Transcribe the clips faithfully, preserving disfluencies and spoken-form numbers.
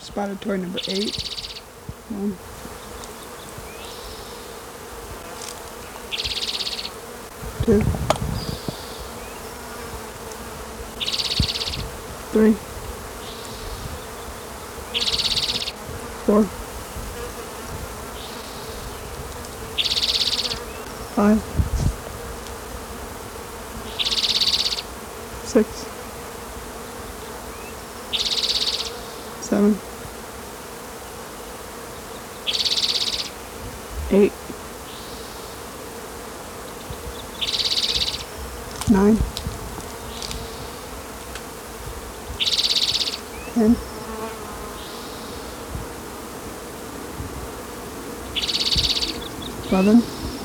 Spotted toy number eight. One. Two. Three. Four. Five. Six. Seven. Eight. Nine. Ten. Eleven.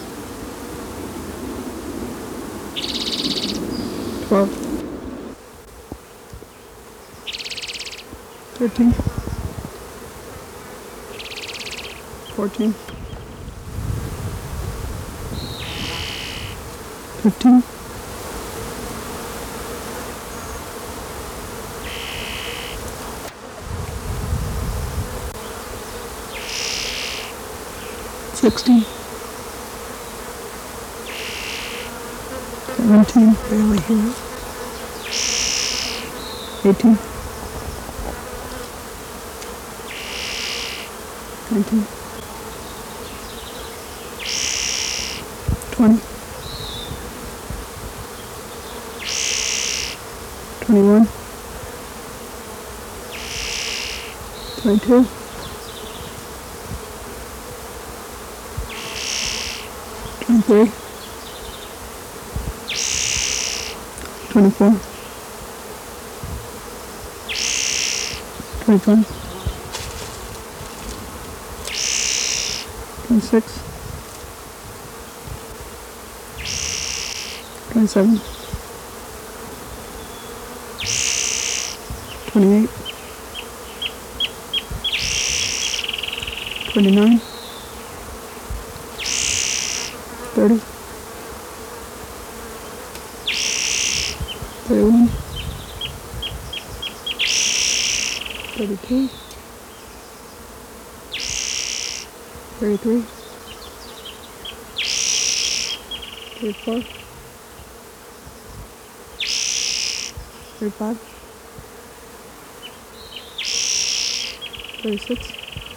Twelve. Thirteen. Fourteen. Fifteen. Sixteen. Seventeen. Barely here. Eighteen. Nineteen. Twenty. Twenty-one. Twenty-two. Twenty-three. Twenty-four. Twenty-five. Twenty-six. Twenty-seven. Twenty-eight. Twenty-nine. Thirty. Thirty-one. Thirty-two. Thirty-three. Thirty-four. Thirty-five. Thirty-six.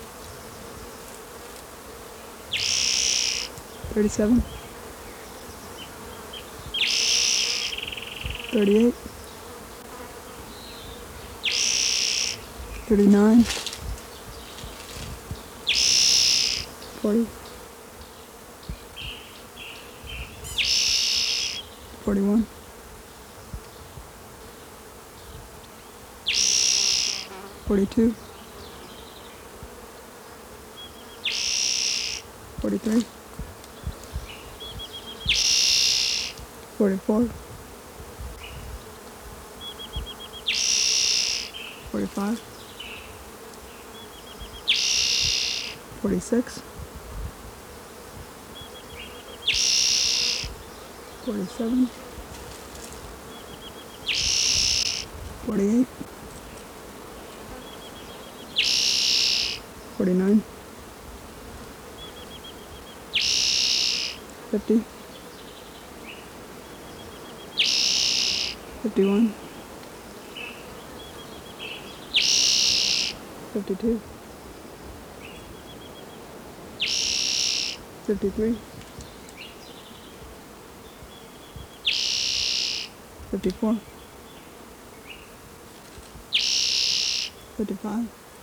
Thirty-seven. Thirty-eight. Thirty-nine. Forty. Forty-one. Forty-two. Forty-three. Forty-four. Forty-five. Forty-six. Forty-seven. Forty-eight. Forty-nine. Fifty. Fifty-one. Fifty-two. Fifty-three. Fifty-four. Fifty-five.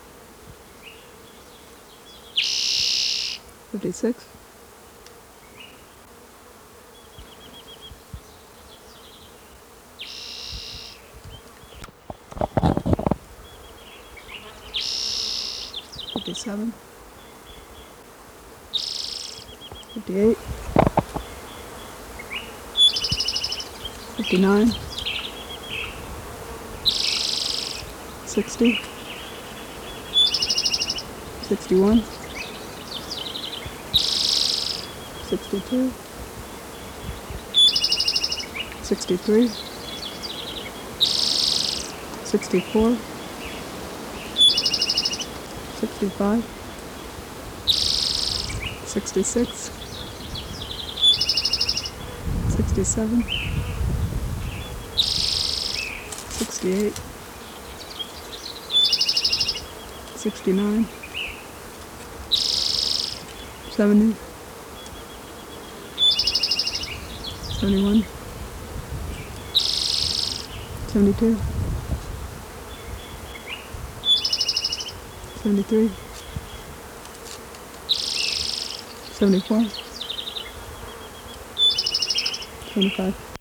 Fifty-six. Fifty-seven. Fifty-eight. Fifty-nine. Sixty. Sixty-one. Sixty-two. Sixty-three. Sixty-four. sixty-five, sixty-six, sixty-seven, sixty-eight, sixty-nine, seventy, seventy-one, seventy-two, seventy-three, seventy-four, seventy-five.